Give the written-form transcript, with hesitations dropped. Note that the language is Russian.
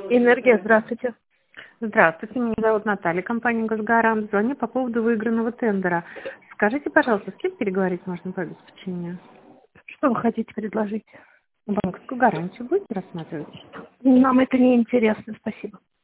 Энергия, здравствуйте. Здравствуйте, меня зовут Наталья, компания «Газгарант». Звоню по поводу выигранного тендера. Скажите, пожалуйста, с кем переговорить можно по обеспечению? Что вы хотите предложить? Банковскую гарантию будете рассматривать? Нам это не интересно, спасибо.